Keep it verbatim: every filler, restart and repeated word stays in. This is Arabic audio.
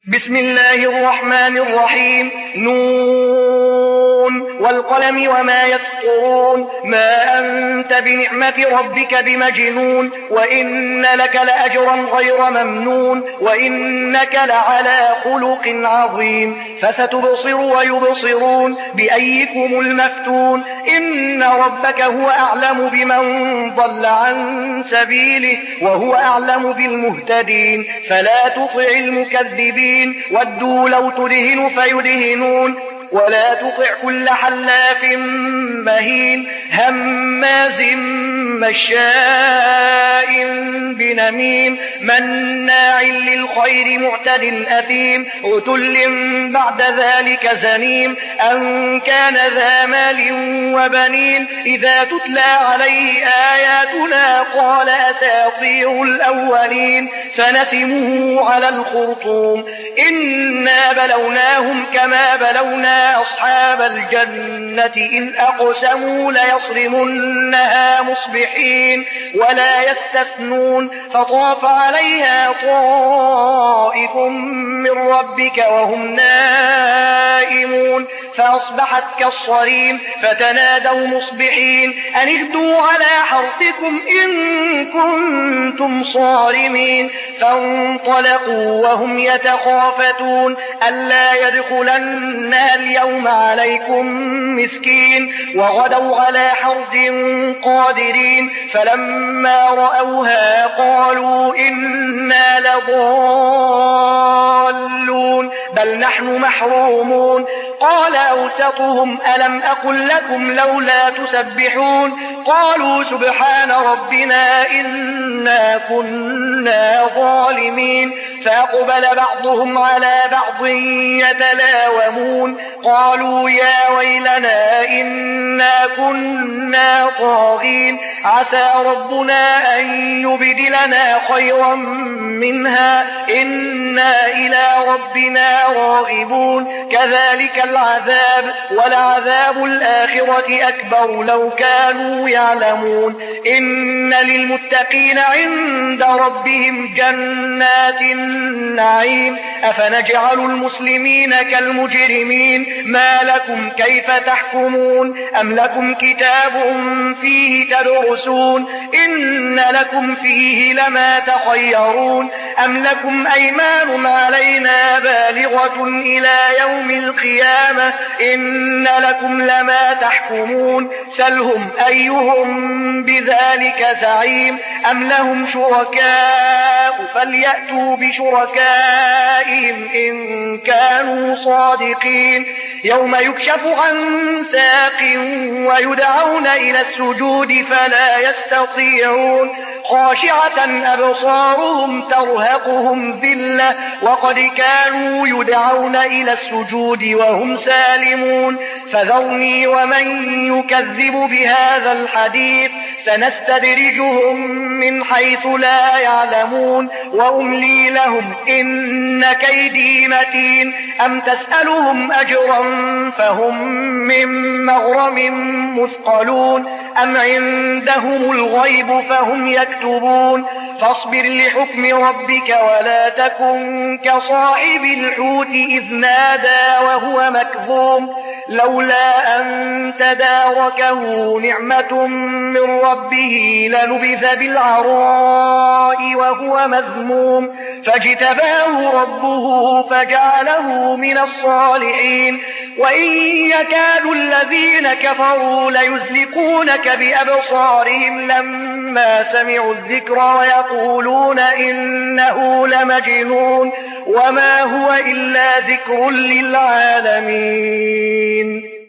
بسم الله الرحمن الرحيم نون والقلم وما يسطرون ما أنت بنعمة ربك بمجنون وإن لك لأجرا غير ممنون وإنك لعلى خلق عظيم فستبصر ويبصرون بأيكم المفتون إن ربك هو أعلم بمن ضل عن سبيله وهو أعلم بالمهتدين فلا تطع المكذبين ودوا لو تدهن فيدهنون ولا تطع كل حلاف مهين هماز مشاء بنميم مناع للخير معتد أثيم عتل بعد ذلك زنيم أن كان ذا مال وبنين إذا تتلى عليه آياتنا قال أساطير الأولين سنسمه على الخرطوم إنا بلوناهم كما بلونا أصحاب الجنة إذ أقسموا ليصرمنها مصبحين ولا يستثنون فطاف عليها طائف من ربك وهم نائمون فأصبحت كالصريم فتنادوا مصبحين أن اغدوا على حرثكم إن كنتم صارمين فانطلقوا وهم يتخافتون ألا يدخلنها اليوم عليكم مسكين وغدوا على حرد قادرين فلما رأوها قالوا إنا لضالون بل نحن محرومون قال أوسطهم ألم أقل لكم لولا تسبحون قالوا سبحان ربنا إنا كنا ظالمين فأقبل بعضهم على بعض يتلاومون قالوا يا ويلنا إنا كنا طاغين عسى ربنا أن يبدلنا خيرا منها إنا إلى ربنا راغبون كذلك العذاب ولعذاب الآخرة أكبر لو كانوا يعلمون إن للمتقين عند ربهم جنات النعيم أفنجعل المسلمين كالمجرمين ما لكم كيف تحكمون أم لكم كتاب فيه تدرسون إن لكم فيه لما تخيرون أم لكم أيمان علينا بالغة إلى يوم القيامة إن لكم لما تحكمون سلهم أيهم بذلك زعيم أم لهم شركاء فليأتوا بشركائهم إن كانوا صادقين يوم يكشف عن ساق ويدعون إلى السجود فلا يستطيعون خاشعة أبصارهم ترهقهم ذلة وقد كانوا يدعون إلى السجود وهم سالمون فذرني ومن يكذب بهذا الحديث سنستدرجهم من حيث لا يعلمون وأملي لهم إن كيدي متين أم تسألهم أجرا فهم من مغرم مثقلون أم عندهم الغيب فهم يكتبون فاصبر لحكم ربك ولا تكن كصاحب الحوت إذ نادى وهو مكظوم لولا أن تداركه نعمة من ربه لنبذ بالعراء وهو مذموم فاجتباه ربه فجعله من الصالحين وإن يكاد الذين كفروا ليزلقونك بأبصارهم لما سمعوا الذكر ويقولون إنه لمجنون وما هو إلا ذكر للعالمين